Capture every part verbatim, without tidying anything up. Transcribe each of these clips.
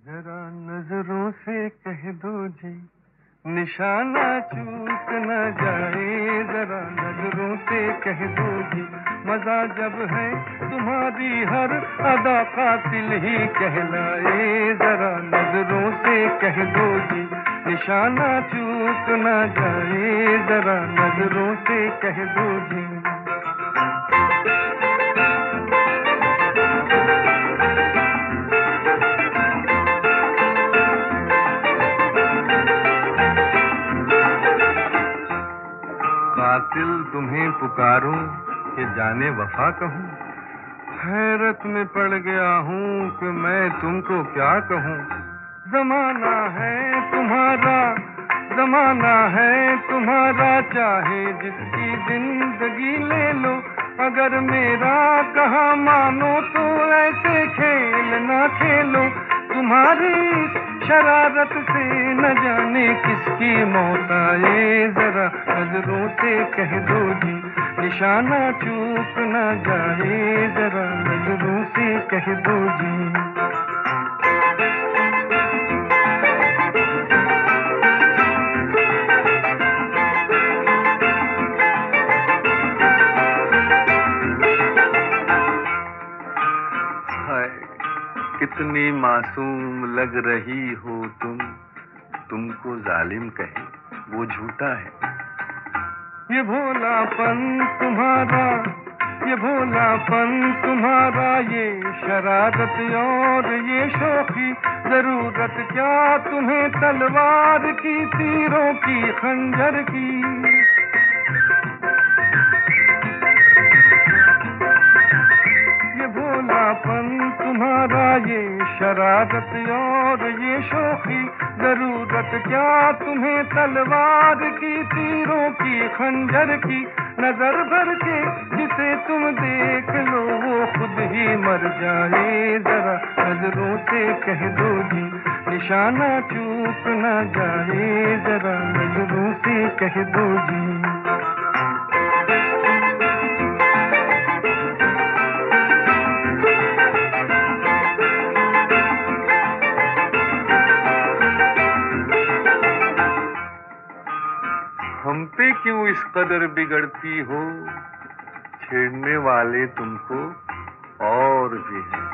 जरा नजरों से कह दो जी, निशाना चूक न जाए। जरा नजरों से कह दो जी, मजा जब है तुम्हारी हर अदा कातिल ही कहलाए। जरा नजरों से कह दो जी, निशाना चूक न जाए। जरा नजरों से कह दो जी। कातिल तुम्हें पुकारूं कि जाने वफा कहूं, हैरत में पड़ गया हूं कि मैं तुमको क्या कहूं। जमाना है तुम्हारा, जमाना है तुम्हारा, चाहे जिसकी जिंदगी ले लो। अगर मेरा कहा मानो तो ऐसे खेल ना खेलो। तुम्हारी शरारत से न जाने किसकी मौत आए। जरा नजरों से कह दो जी, निशाना चूक न जाए। जरा नजरों से कह दो जी। कितनी मासूम लग रही हो तुम, तुमको जालिम कहे वो झूठा है। ये भोलापन तुम्हारा, ये भोलापन तुम्हारा, ये शरारत और ये शौकी, जरूरत क्या तुम्हें तलवार की, तीरों की, खंजर की। ये भोलापन तुम्हारा, ये शरारत और ये शौकी, जरूरत क्या तुम्हें तलवार की, तीरों की, खंजर की। नजर भर के जिसे तुम देख लो वो खुद ही मर जाए। जरा नजरों से कह दो जी, निशाना चूक न जाए। जरा नजरों से कह दो जी। हम पे क्यों इस कदर बिगड़ती हो, छेड़ने वाले तुमको और भी हैं।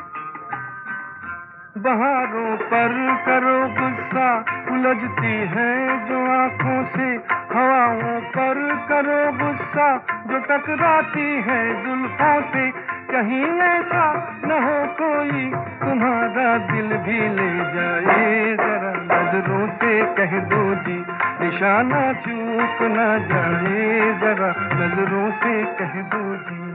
बहारों पर करो गुस्सा, उलझती है जो आंखों से। हवाओं पर करो गुस्सा, जो टकराती है जुल्फों से। कहीं ऐसा न हो कोई तुम्हारा दिल भी ले जाए। जरा नजरों से कह दो जी, निशाना चूक न जाए। जरा नजरों से कह दो जी।